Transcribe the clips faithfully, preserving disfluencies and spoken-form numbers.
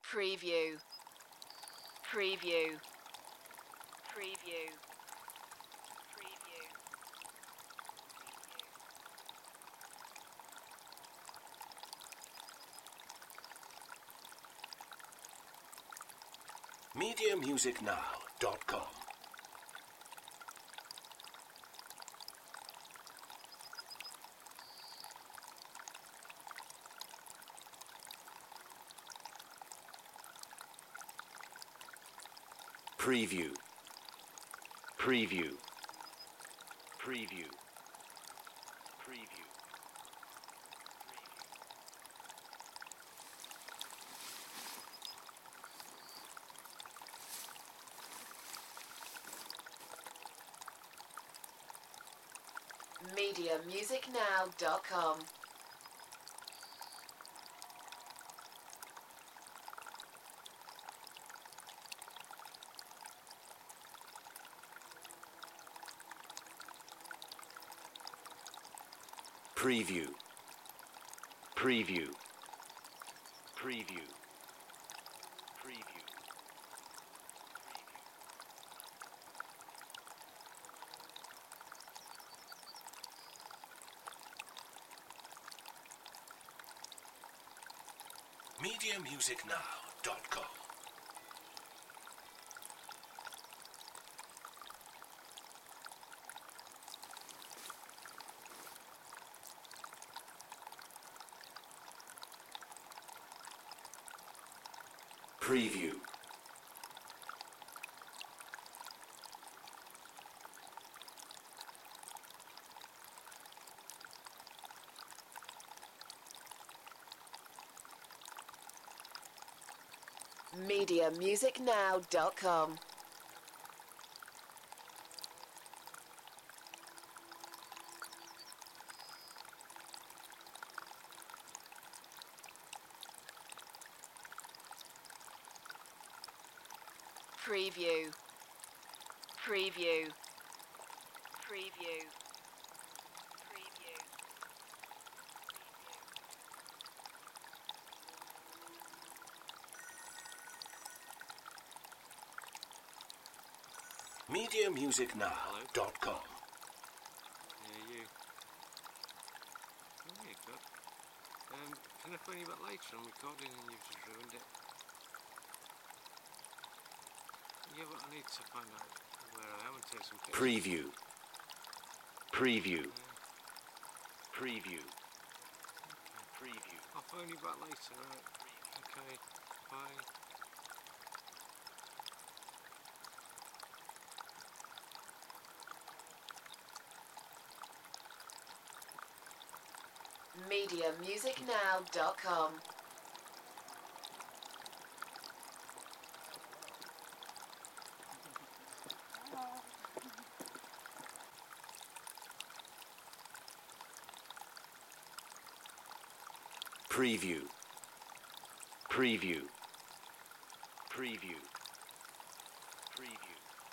Preview. Preview. Preview. Preview. media music now dot com. Preview. Preview. Preview. Preview. media music now dot com. Preview. Preview. Preview. Preview. media music now dot com. Preview. media music now dot com. Preview. Preview. Preview. Preview. media music now dot com. Yeah, you. Oh, yeah, good. Um, can I phone you back later? I'm recording and you've just ruined it. Yeah, but I need to find out where I am and take some pictures. Preview. Preview. Yeah. Preview. Preview. I'll phone you back later, right? Okay, bye. media music now dot com. Preview. Preview. Preview. Preview.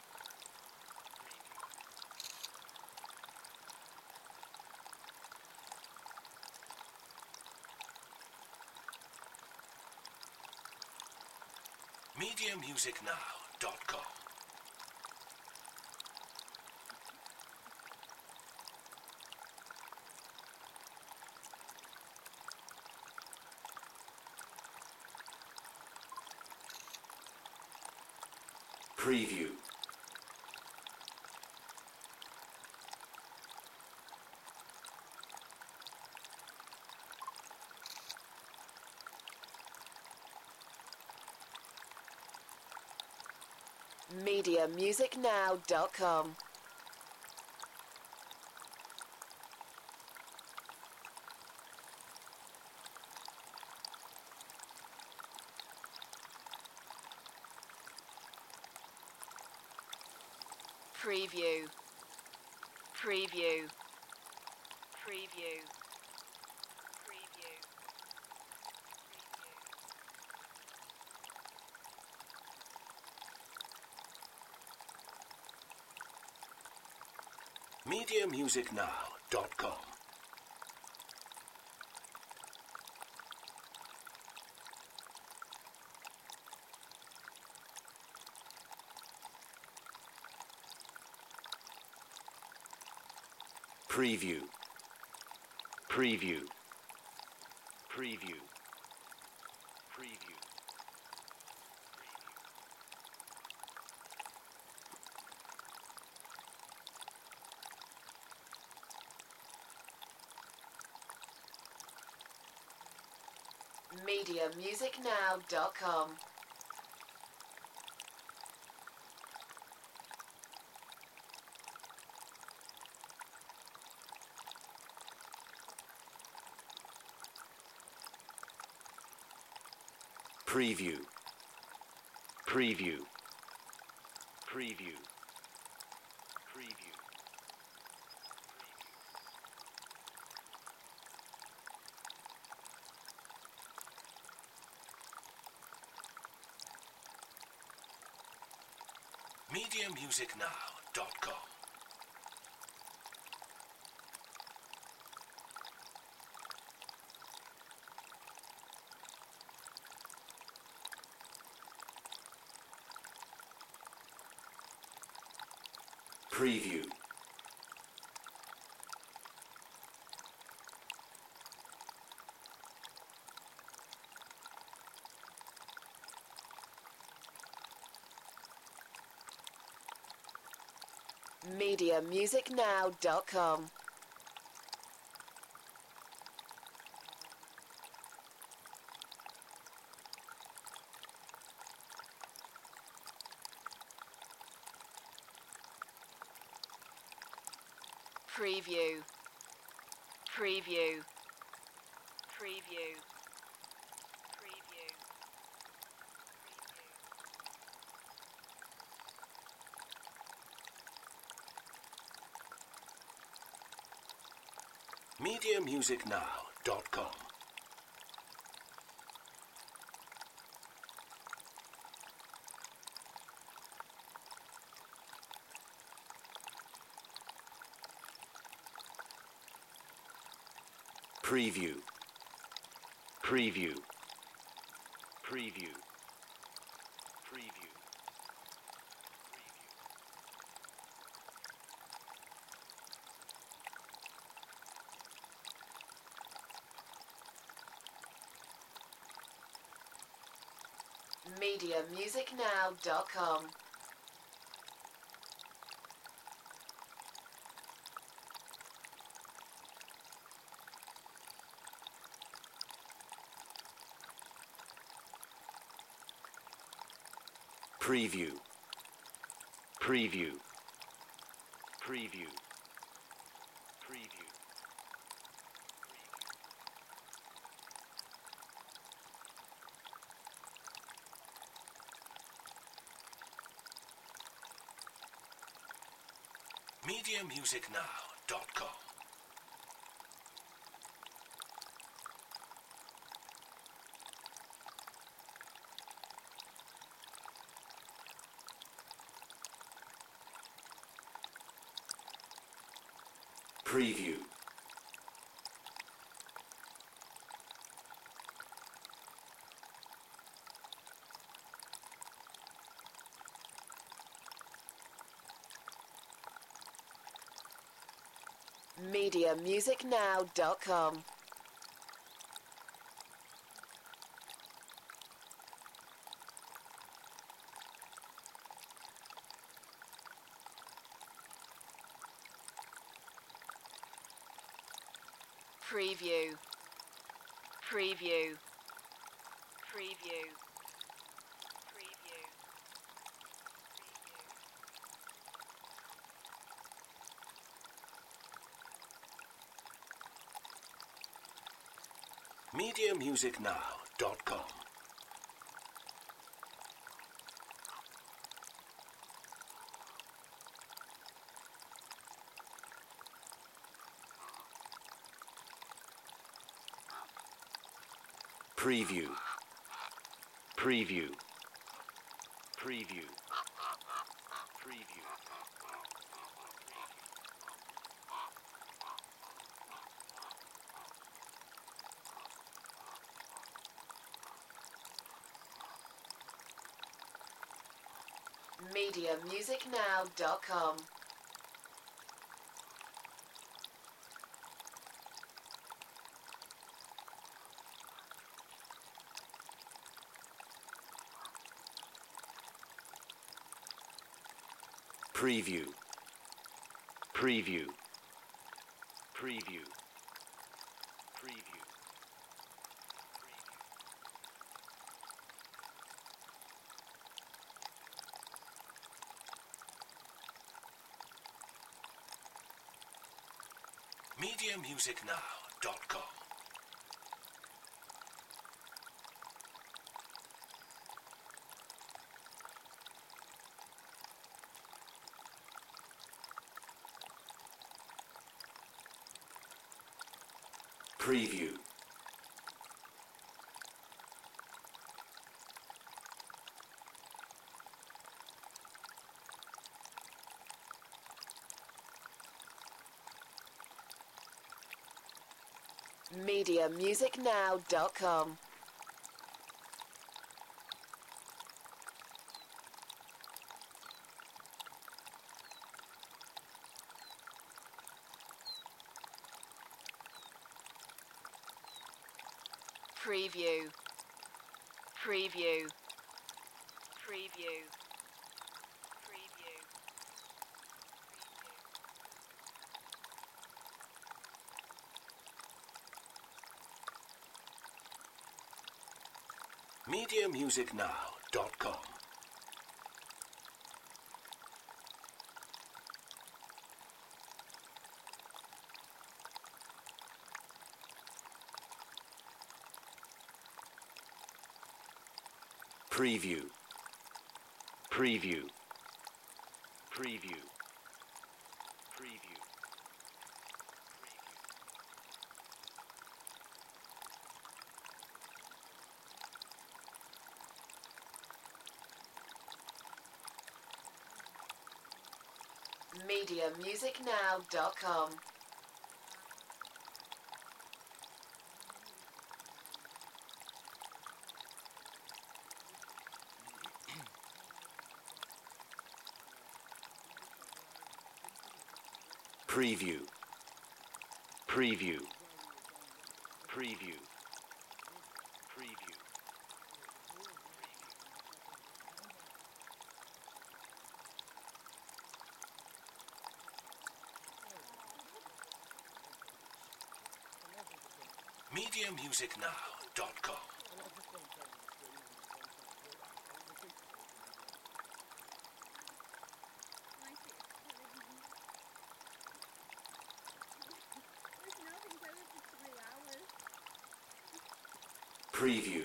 media music now dot com. Preview. media music now dot com. Preview. Preview. Preview. Preview. media music now dot com. Preview. Preview. Preview. Preview. media music now dot com. Preview. Preview. Preview. Preview. media music now dot com. Preview. media music now dot com. Preview. Preview. Preview. Preview. media music now dot com. Preview. Preview. Preview. Preview. media music now dot com. Preview. Preview. Preview. Preview. media music now dot com. Preview. media music now dot com. Preview. Preview. Preview. Preview. media music now dot com. Preview. Preview. Preview. Preview. media music now dot com. Preview. Preview. Preview. Preview. media music now dot com. Preview. media music now dot com. Preview. Preview. Preview. Preview. media music now dot com. Preview. Preview. Preview. Preview. media music now dot com. Preview. Preview. Preview. Preview. media music now dot com. Preview.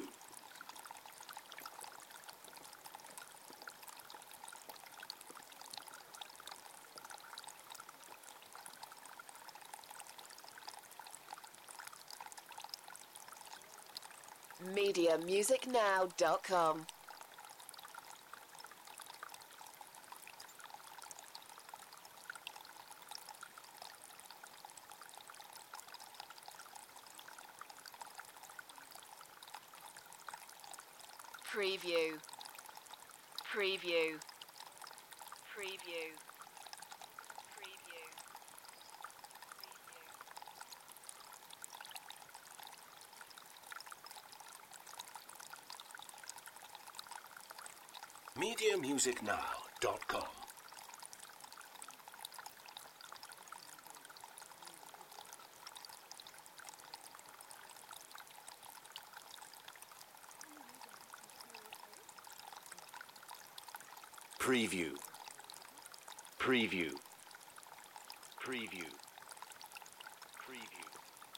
media music now dot com. Preview. Preview. Preview. Preview. media music now dot com. Preview. Preview. Preview. Preview.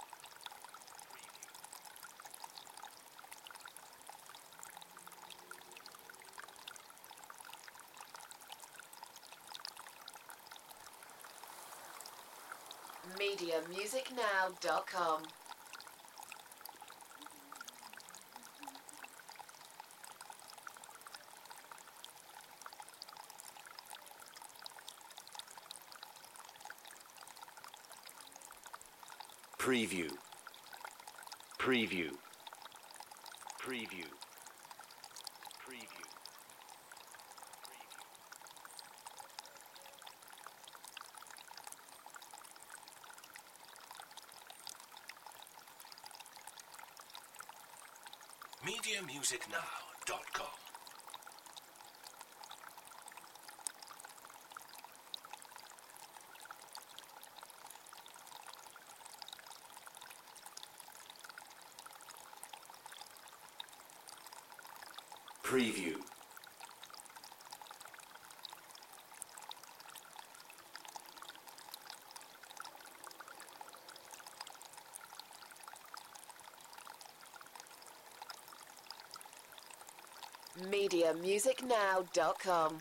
media music now dot com. Preview. Preview. Preview. Preview. media music now dot com. Preview. media music now dot com.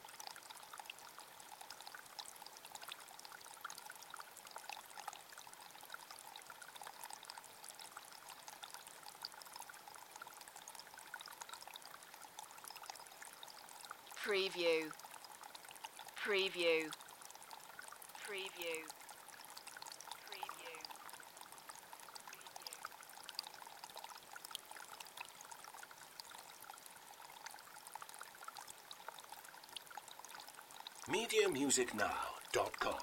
Preview. Preview. Preview. Preview. media music now dot com.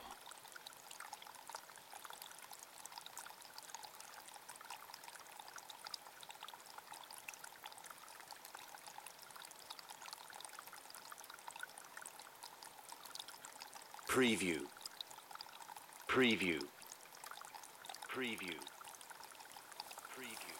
Preview. Preview. Preview. Preview.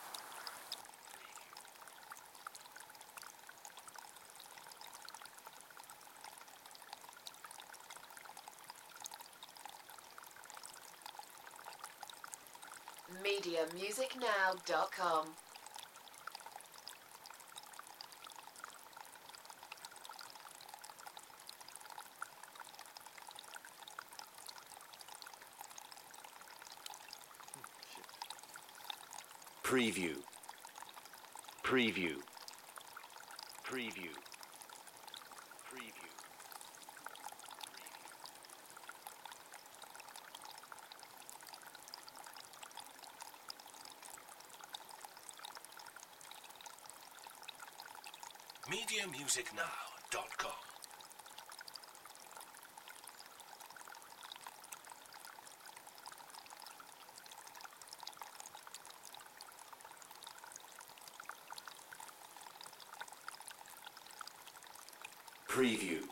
media music now dot com. Preview. Preview. Preview. Preview. media music now dot com. Preview.